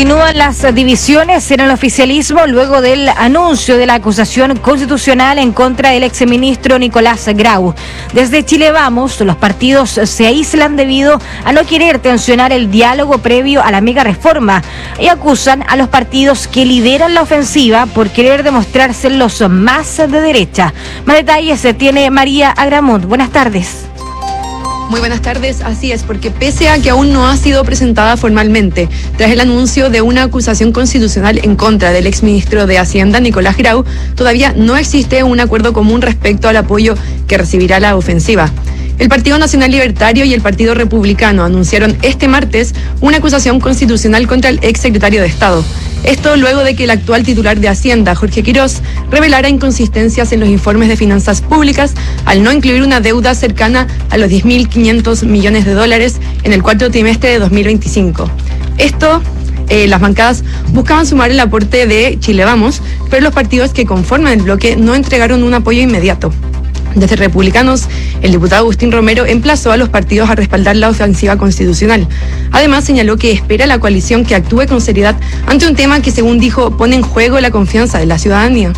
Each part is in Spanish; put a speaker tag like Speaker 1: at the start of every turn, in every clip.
Speaker 1: Continúan las divisiones en el oficialismo luego del anuncio de la acusación constitucional en contra del exministro Nicolás Grau. Desde Chile Vamos, los partidos se aíslan debido a no querer tensionar el diálogo previo a la mega reforma y acusan a los partidos que lideran la ofensiva por querer demostrarse los más de derecha. Más detalles tiene María Agramunt. Buenas tardes.
Speaker 2: Muy buenas tardes, así es, porque pese a que aún no ha sido presentada formalmente, tras el anuncio de una acusación constitucional en contra del exministro de Hacienda, Nicolás Grau, todavía no existe un acuerdo común respecto al apoyo que recibirá la ofensiva. El Partido Nacional Libertario y el Partido Republicano anunciaron este martes una acusación constitucional contra el exsecretario de Estado. Esto luego de que el actual titular de Hacienda, Jorge Quirós, revelara inconsistencias en los informes de finanzas públicas al no incluir una deuda cercana a los 10.500 millones de dólares en el cuarto trimestre de 2025. Las bancadas buscaban sumar el aporte de Chile Vamos, pero los partidos que conforman el bloque no entregaron un apoyo inmediato. Desde Republicanos, el diputado Agustín Romero emplazó a los partidos a respaldar la ofensiva constitucional. Además, señaló que espera a la coalición que actúe con seriedad ante un tema que, según dijo, pone en juego la confianza de la ciudadanía.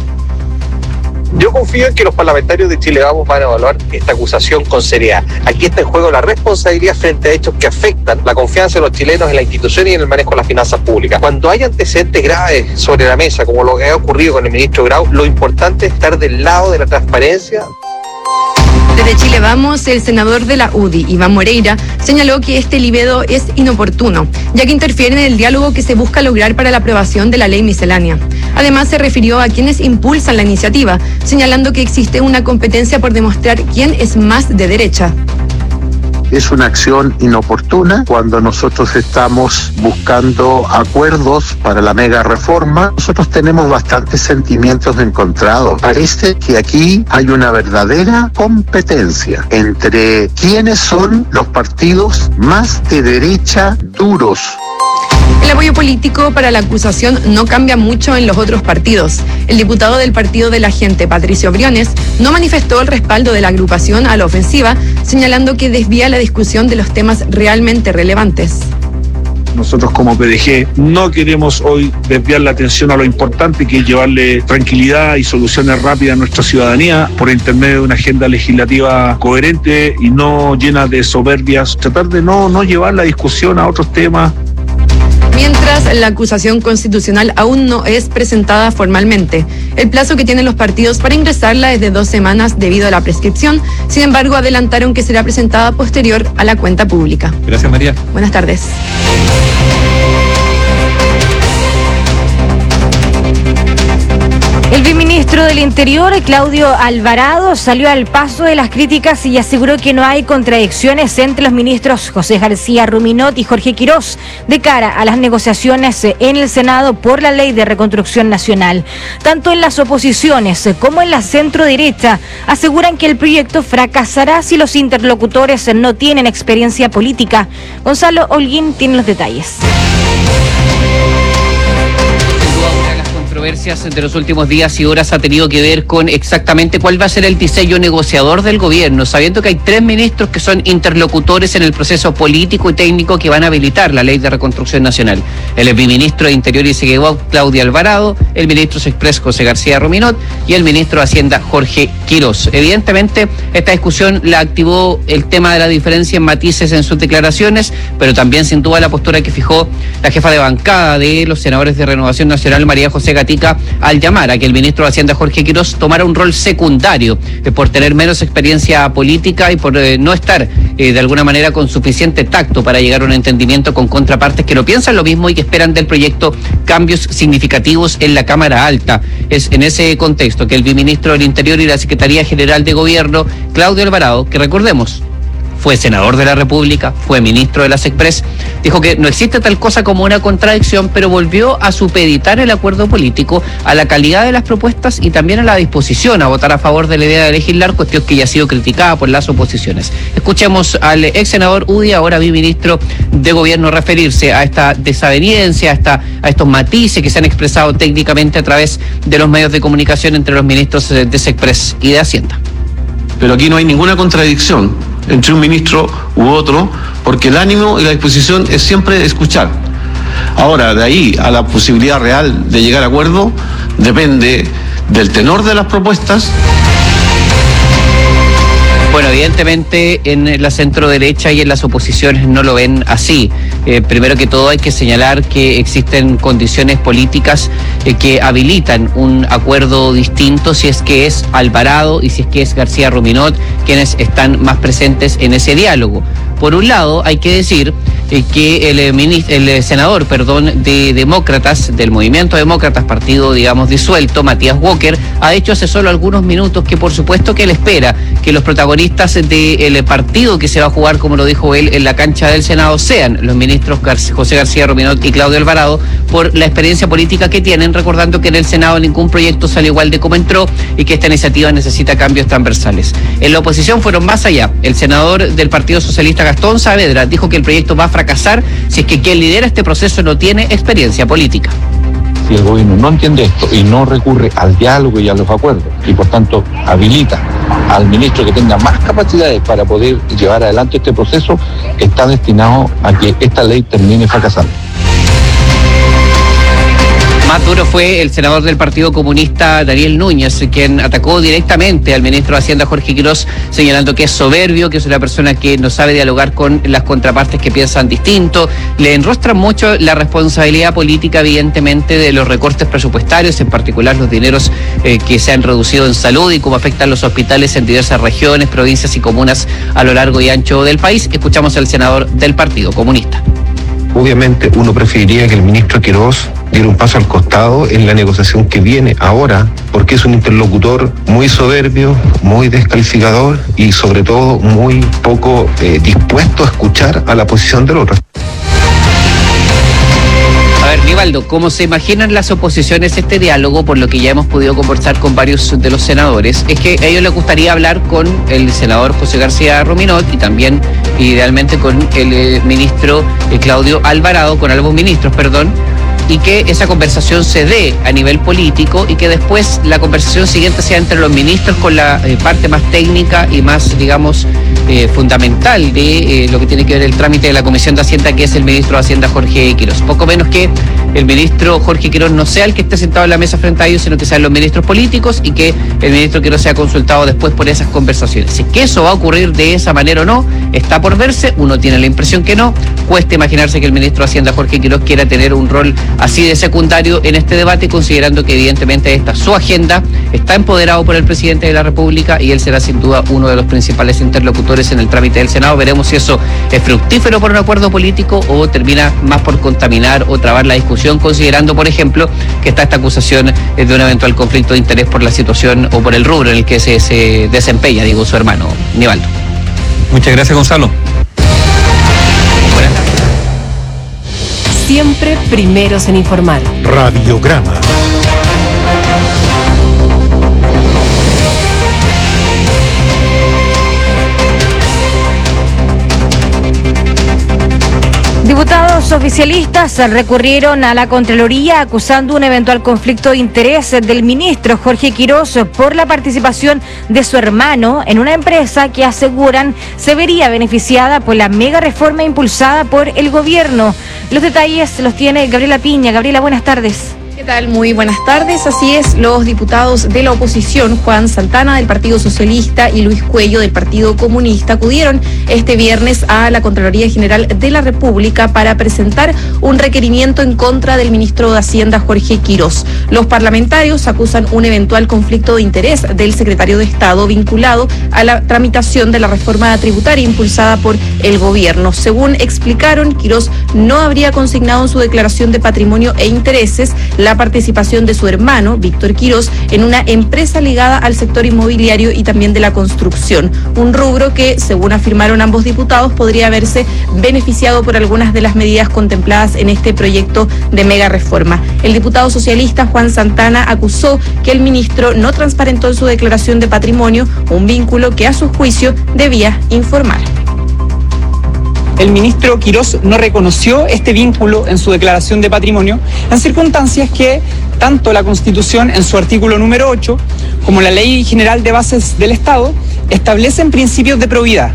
Speaker 3: Yo confío en que los parlamentarios de Chile Vamos van a evaluar esta acusación con seriedad. Aquí está en juego la responsabilidad frente a hechos que afectan la confianza de los chilenos en la institución y en el manejo de las finanzas públicas. Cuando hay antecedentes graves sobre la mesa, como lo que ha ocurrido con el ministro Grau, lo importante es estar del lado de la transparencia.
Speaker 2: Desde Chile Vamos, el senador de la UDI, Iván Moreira, señaló que este libelo es inoportuno, ya que interfiere en el diálogo que se busca lograr para la aprobación de la ley miscelánea. Además, se refirió a quienes impulsan la iniciativa, señalando que existe una competencia por demostrar quién es más de derecha.
Speaker 4: Es una acción inoportuna cuando nosotros estamos buscando acuerdos para la mega reforma. Nosotros tenemos bastantes sentimientos encontrados. Parece que aquí hay una verdadera competencia entre quiénes son los partidos más de derecha duros.
Speaker 2: El apoyo político para la acusación no cambia mucho en los otros partidos. El diputado del Partido de la Gente, Patricio Briones, no manifestó el respaldo de la agrupación a la ofensiva, señalando que desvía la discusión de los temas realmente relevantes.
Speaker 5: Nosotros como PDG no queremos hoy desviar la atención a lo importante que es llevarle tranquilidad y soluciones rápidas a nuestra ciudadanía por intermedio de una agenda legislativa coherente y no llena de soberbias. Tratar de no llevar la discusión a otros temas.
Speaker 2: Mientras la acusación constitucional aún no es presentada formalmente. El plazo que tienen los partidos para ingresarla es de 2 semanas debido a la prescripción. Sin embargo, adelantaron que será presentada posterior a la cuenta pública.
Speaker 6: Gracias, María.
Speaker 2: Buenas tardes.
Speaker 1: El viceministro del Interior, Claudio Alvarado, salió al paso de las críticas y aseguró que no hay contradicciones entre los ministros José García Ruminot y Jorge Quirós de cara a las negociaciones en el Senado por la Ley de Reconstrucción Nacional. Tanto en las oposiciones como en la centro-derecha aseguran que el proyecto fracasará si los interlocutores no tienen experiencia política. Gonzalo Holguín tiene los detalles.
Speaker 7: Controversias de los últimos días y horas ha tenido que ver con exactamente cuál va a ser el diseño negociador del gobierno, sabiendo que hay 3 ministros que son interlocutores en el proceso político y técnico que van a habilitar la Ley de Reconstrucción Nacional. El viceministro de Interior y Seguridad, Claudio Alvarado, el ministro Express, José García Ruminot, y el ministro de Hacienda, Jorge Quirós. Evidentemente, esta discusión la activó el tema de la diferencia en matices en sus declaraciones, pero también sin duda la postura que fijó la jefa de bancada de los senadores de Renovación Nacional, María José Gatica, al llamar a que el ministro de Hacienda, Jorge Quirós, tomara un rol secundario por tener menos experiencia política y por no estar de alguna manera con suficiente tacto para llegar a un entendimiento con contrapartes que no piensan lo mismo y que esperan del proyecto cambios significativos en la Cámara Alta. Es en ese contexto que el viceministro del Interior y la Secretaría General de Gobierno, Claudio Alvarado, que recordemos, fue senador de la República, fue ministro de las Express, dijo que no existe tal cosa como una contradicción, pero volvió a supeditar el acuerdo político a la calidad de las propuestas y también a la disposición a votar a favor de la idea de legislar, cuestión que ya ha sido criticada por las oposiciones. Escuchemos al ex senador UDI, ahora viceministro de Gobierno, referirse a esta desaveniencia, a estos matices que se han expresado técnicamente a través de los medios de comunicación entre los ministros de Express y de Hacienda.
Speaker 8: Pero aquí no hay ninguna contradicción entre un ministro u otro, porque el ánimo y la disposición es siempre escuchar. Ahora, de ahí a la posibilidad real de llegar a acuerdo, depende del tenor de las propuestas.
Speaker 7: Bueno, evidentemente en la centro-derecha y en las oposiciones no lo ven así. Primero que todo hay que señalar que existen condiciones políticas que habilitan un acuerdo distinto si es que es Alvarado y si es que es García Ruminot quienes están más presentes en ese diálogo. Por un lado, hay que decir que el senador de Demócratas, del Movimiento Demócratas, partido, digamos, disuelto, Matías Walker, ha dicho hace solo algunos minutos que por supuesto que él espera que los protagonistas del partido que se va a jugar, como lo dijo él, en la cancha del Senado sean los ministros José García Ruminot y Claudio Alvarado, por la experiencia política que tienen, recordando que en el Senado ningún proyecto sale igual de como entró y que esta iniciativa necesita cambios transversales. En la oposición fueron más allá. El senador del Partido Socialista, Gastón Saavedra, dijo que el proyecto va a fracasar si es que quien lidera este proceso no tiene experiencia política.
Speaker 6: Si el gobierno no entiende esto y no recurre al diálogo y a los acuerdos y por tanto habilita al ministro que tenga más capacidades para poder llevar adelante este proceso, está destinado a que esta ley termine fracasando.
Speaker 7: Más duro fue el senador del Partido Comunista, Daniel Núñez, quien atacó directamente al ministro de Hacienda, Jorge Quirós, señalando que es soberbio, que es una persona que no sabe dialogar con las contrapartes que piensan distinto. Le enrostran mucho la responsabilidad política, evidentemente, de los recortes presupuestarios, en particular los dineros que se han reducido en salud y cómo afectan los hospitales en diversas regiones, provincias y comunas a lo largo y ancho del país. Escuchamos al senador del Partido Comunista.
Speaker 9: Obviamente uno preferiría que el ministro Quirós diera un paso al costado en la negociación que viene ahora, porque es un interlocutor muy soberbio, muy descalificador y sobre todo muy poco dispuesto a escuchar a la posición del otro.
Speaker 7: A ver, Nivaldo, como se imaginan las oposiciones este diálogo, por lo que ya hemos podido conversar con varios de los senadores, es que a ellos les gustaría hablar con el senador José García Ruminot y también, idealmente, con el ministro Claudio Alvarado, con ambos ministros, y que esa conversación se dé a nivel político y que después la conversación siguiente sea entre los ministros con la parte más técnica y más, digamos, fundamental de lo que tiene que ver el trámite de la Comisión de Hacienda, que es el ministro de Hacienda, Jorge Quirós. Poco menos que el ministro Jorge Quirós no sea el que esté sentado en la mesa frente a ellos, sino que sean los ministros políticos y que el ministro Quirós sea consultado después por esas conversaciones. Si es que eso va a ocurrir de esa manera o no, está por verse. Uno tiene la impresión que no. Cuesta imaginarse que el ministro de Hacienda, Jorge Quirós, quiera tener un rol así de secundario en este debate, considerando que evidentemente esta su agenda, está empoderado por el presidente de la República y él será sin duda uno de los principales interlocutores en el trámite del Senado. Veremos si eso es fructífero por un acuerdo político o termina más por contaminar o trabar la discusión, considerando, por ejemplo, que está esta acusación de un eventual conflicto de interés por la situación o por el rubro en el que se desempeña, digo, su hermano Nivaldo.
Speaker 6: Muchas gracias, Gonzalo.
Speaker 7: Buenas tardes.
Speaker 10: Siempre primeros en informar.
Speaker 11: Radiograma.
Speaker 1: Diputados oficialistas recurrieron a la Contraloría acusando un eventual conflicto de interés del ministro Jorge Quirós por la participación de su hermano en una empresa que aseguran se vería beneficiada por la mega reforma impulsada por el gobierno. Los detalles los tiene Gabriela Piña. Gabriela, buenas tardes.
Speaker 2: ¿Qué tal? Muy buenas tardes. Así es, los diputados de la oposición, Juan Santana del Partido Socialista y Luis Cuello del Partido Comunista, acudieron este viernes a la Contraloría General de la República para presentar un requerimiento en contra del ministro de Hacienda, Jorge Quirós. Los parlamentarios acusan un eventual conflicto de interés del secretario de Estado vinculado a la tramitación de la reforma tributaria impulsada por el gobierno. Según explicaron, Quirós no habría consignado en su declaración de patrimonio e intereses la participación de su hermano, Víctor Quirós, en una empresa ligada al sector inmobiliario y también de la construcción, un rubro que, según afirmaron ambos diputados, podría haberse beneficiado por algunas de las medidas contempladas en este proyecto de mega reforma. El diputado socialista Juan Santana acusó que el ministro no transparentó en su declaración de patrimonio un vínculo que, a su juicio, debía informar.
Speaker 12: El ministro Quirós no reconoció este vínculo en su declaración de patrimonio en circunstancias que tanto la Constitución en su artículo número 8 como la Ley General de Bases del Estado establecen principios de probidad.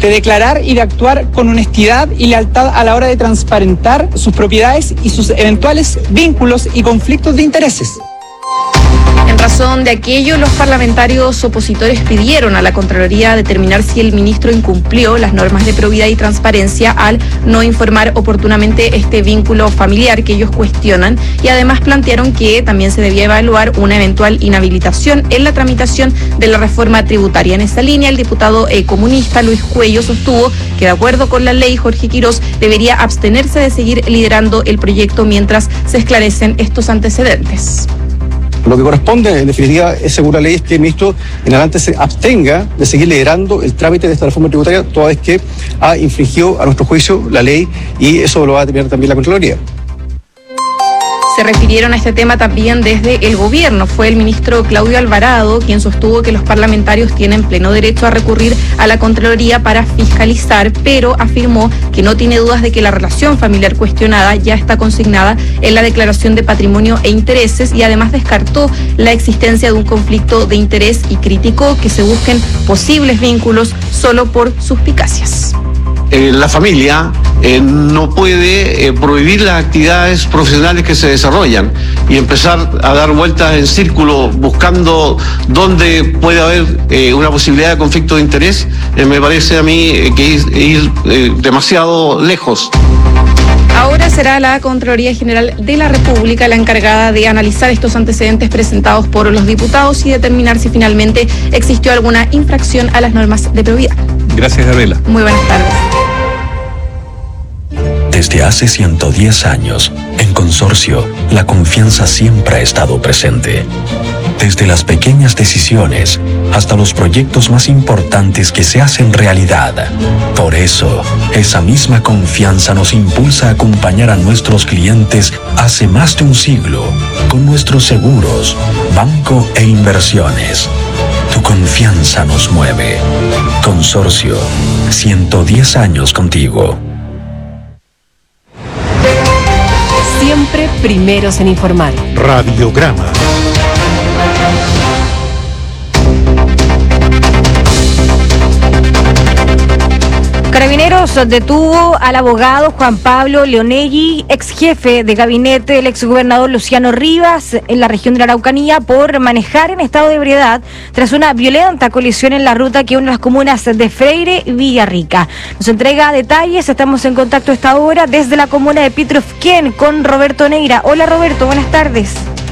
Speaker 12: de declarar y de actuar con honestidad y lealtad a la hora de transparentar sus propiedades y sus eventuales vínculos y conflictos de intereses.
Speaker 2: En razón de aquello, los parlamentarios opositores pidieron a la Contraloría determinar si el ministro incumplió las normas de probidad y transparencia al no informar oportunamente este vínculo familiar que ellos cuestionan, y además plantearon que también se debía evaluar una eventual inhabilitación en la tramitación de la reforma tributaria. En esa línea, el diputado comunista Luis Cuello sostuvo que, de acuerdo con la ley, Jorge Quirós debería abstenerse de seguir liderando el proyecto mientras se esclarecen estos antecedentes.
Speaker 10: Lo que corresponde, en definitiva, es, según la ley, es que el ministro en adelante se abstenga de seguir liderando el trámite de esta reforma tributaria, toda vez que ha infringido, a nuestro juicio, la ley, y eso lo va a determinar también la Contraloría.
Speaker 2: Se refirieron a este tema también desde el gobierno. Fue el ministro Claudio Alvarado quien sostuvo que los parlamentarios tienen pleno derecho a recurrir a la Contraloría para fiscalizar, pero afirmó que no tiene dudas de que la relación familiar cuestionada ya está consignada en la declaración de patrimonio e intereses, y además descartó la existencia de un conflicto de interés y criticó que se busquen posibles vínculos solo por suspicacias.
Speaker 8: La familia no puede prohibir las actividades profesionales que se desarrollan y empezar a dar vueltas en círculo buscando dónde puede haber una posibilidad de conflicto de interés. Me parece a mí que es ir demasiado lejos.
Speaker 2: Ahora será la Contraloría General de la República la encargada de analizar estos antecedentes presentados por los diputados y determinar si finalmente existió alguna infracción a las normas de probidad.
Speaker 11: Gracias, Gabriela.
Speaker 2: Muy buenas tardes.
Speaker 13: Desde hace 110 años, en Consorcio, la confianza siempre ha estado presente. Desde las pequeñas decisiones hasta los proyectos más importantes que se hacen realidad. Por eso, esa misma confianza nos impulsa a acompañar a nuestros clientes hace más de un siglo con nuestros seguros, banco e inversiones. Tu confianza nos mueve. Consorcio, 110 años contigo.
Speaker 14: Siempre primeros en informar.
Speaker 15: Radiograma.
Speaker 1: Carabineros detuvo al abogado Juan Pablo Leonelli, ex jefe de gabinete del exgobernador Luciano Rivas en la región de la Araucanía, por manejar en estado de ebriedad tras una violenta colisión en la ruta que une las comunas de Freire y Villarrica. Nos entrega detalles, estamos en contacto a esta hora desde la comuna de Pitrufquén con Roberto Neira. Hola Roberto, buenas tardes.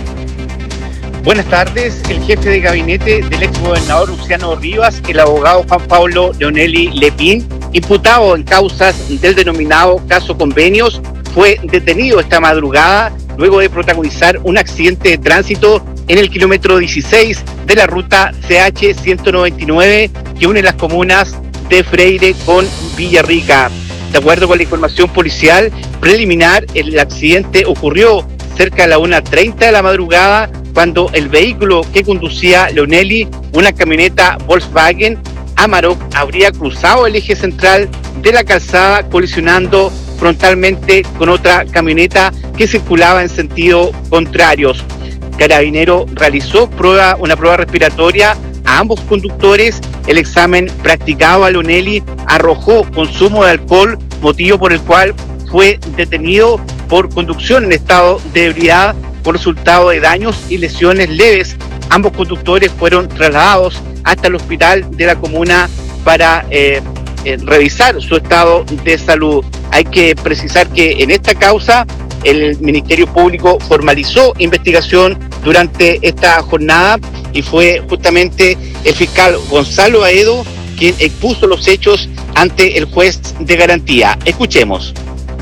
Speaker 16: Buenas tardes. El jefe de gabinete del exgobernador Luciano Rivas, el abogado Juan Pablo Leonelli Lepín, imputado en causas del denominado caso Convenios, fue detenido esta madrugada luego de protagonizar un accidente de tránsito en el kilómetro 16 de la ruta CH 199 que une las comunas de Freire con Villarrica. De acuerdo con la información policial preliminar, el accidente ocurrió cerca de la 1:30 de la madrugada, cuando el vehículo que conducía Leonelli, una camioneta Volkswagen Amarok, habría cruzado el eje central de la calzada, colisionando frontalmente con otra camioneta que circulaba en sentido contrarios. Carabinero realizó una prueba respiratoria a ambos conductores. El examen practicado a Leonelli arrojó consumo de alcohol, motivo por el cual fue detenido por conducción en estado de ebriedad con resultado de daños y lesiones leves. Ambos conductores fueron trasladados hasta el hospital de la comuna para revisar su estado de salud. Hay que precisar que en esta causa el Ministerio Público formalizó investigación durante esta jornada y fue justamente el fiscal Gonzalo Aedo quien expuso los hechos ante el juez de garantía. Escuchemos.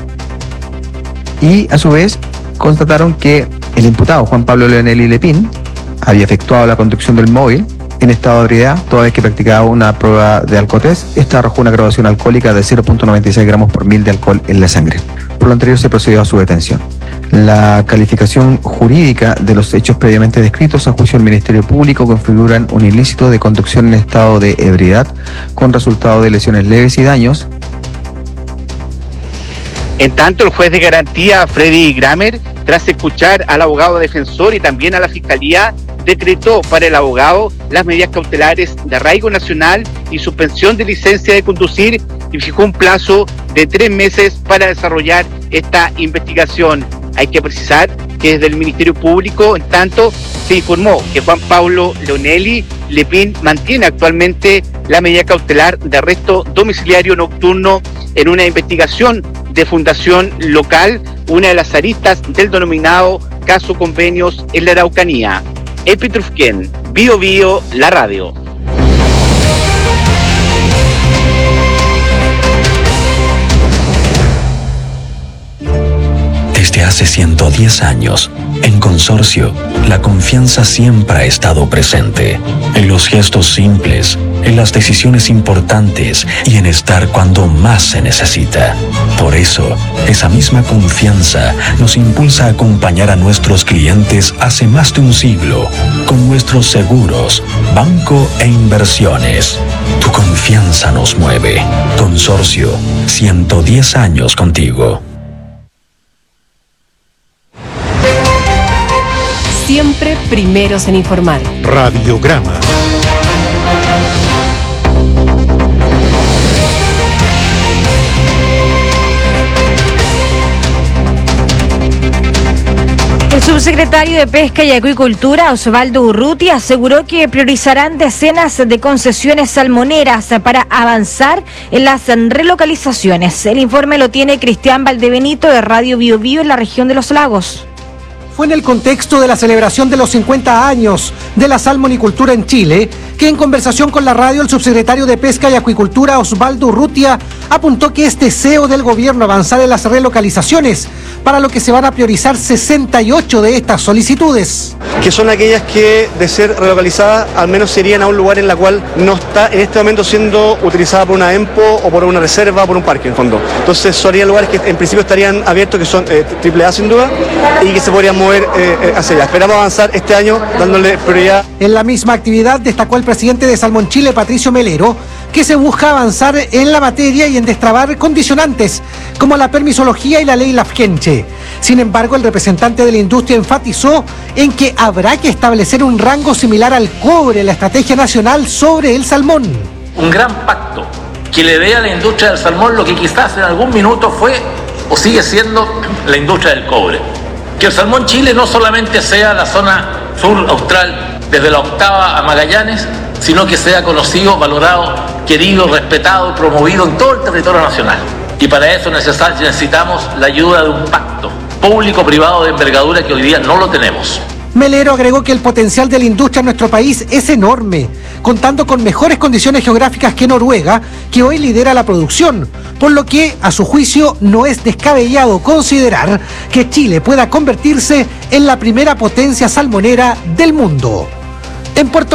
Speaker 17: Y a su vez constataron que el imputado Juan Pablo Leonelli Lepín había efectuado la conducción del móvil en estado de ebriedad, toda vez que practicaba una prueba de alcotest. Esta arrojó una graduación alcohólica de 0.96 gramos por mil de alcohol en la sangre. Por lo anterior se procedió a su detención. La calificación jurídica de los hechos previamente descritos a juicio del Ministerio Público configuran un ilícito de conducción en estado de ebriedad con resultado de lesiones leves y daños.
Speaker 16: En tanto, el juez de garantía, Freddy Gramer, tras escuchar al abogado defensor y también a la fiscalía, decretó para el abogado las medidas cautelares de arraigo nacional y suspensión de licencia de conducir y fijó un plazo de 3 meses para desarrollar esta investigación. Hay que precisar que desde el Ministerio Público, en tanto, se informó que Juan Pablo Leonelli Lepin mantiene actualmente la medida cautelar de arresto domiciliario nocturno en una investigación de Fundación Local, una de las aristas del denominado caso Convenios en la Araucanía. Epi Trufquén, Bio Bio, la radio.
Speaker 13: Desde hace 110 años, en Consorcio, la confianza siempre ha estado presente. En los gestos simples, en las decisiones importantes y en estar cuando más se necesita. Por eso, esa misma confianza nos impulsa a acompañar a nuestros clientes hace más de un siglo con nuestros seguros, banco e inversiones. Tu confianza nos mueve. Consorcio, 110 años contigo.
Speaker 14: Siempre primeros en informar.
Speaker 11: Radiograma.
Speaker 1: El subsecretario de Pesca y Acuicultura, Osvaldo Urrutia, aseguró que priorizarán decenas de concesiones salmoneras para avanzar en las relocalizaciones. El informe lo tiene Cristian Valdebenito de Radio Bio Bio en la región de Los Lagos.
Speaker 15: Fue en el contexto de la celebración de los 50 años de la salmonicultura en Chile que en conversación con la radio el subsecretario de Pesca y Acuicultura Osvaldo Urrutia apuntó que es deseo del gobierno avanzar en las relocalizaciones, para lo que se van a priorizar 68 de estas solicitudes.
Speaker 10: Que son aquellas que, de ser relocalizadas, al menos serían a un lugar en la cual no está en este momento siendo utilizada por una EMPO o por una reserva, por un parque en fondo. Entonces serían lugares que en principio estarían abiertos, que son AAA sin duda, y que se podrían mover hacia allá. Esperamos avanzar este año dándole prioridad.
Speaker 15: En la misma actividad destacó el presidente de Salmón Chile, Patricio Melero, que se busca avanzar en la materia y en destrabar condicionantes como la permisología y la ley Lafkenche. Sin embargo, el representante de la industria enfatizó en que habrá que establecer un rango similar al cobre en la estrategia nacional sobre el salmón.
Speaker 18: Un gran pacto que le dé a la industria del salmón lo que quizás en algún minuto fue o sigue siendo la industria del cobre. Que el Salmón Chile no solamente sea la zona sur austral, desde la Octava a Magallanes, sino que sea conocido, valorado, querido, respetado, promovido en todo el territorio nacional. Y para eso necesitamos la ayuda de un pacto público-privado de envergadura que hoy día no lo tenemos.
Speaker 15: Melero agregó que el potencial de la industria en nuestro país es enorme, contando con mejores condiciones geográficas que Noruega, que hoy lidera la producción, por lo que, a su juicio, no es descabellado considerar que Chile pueda convertirse en la primera potencia salmonera del mundo. En Puerto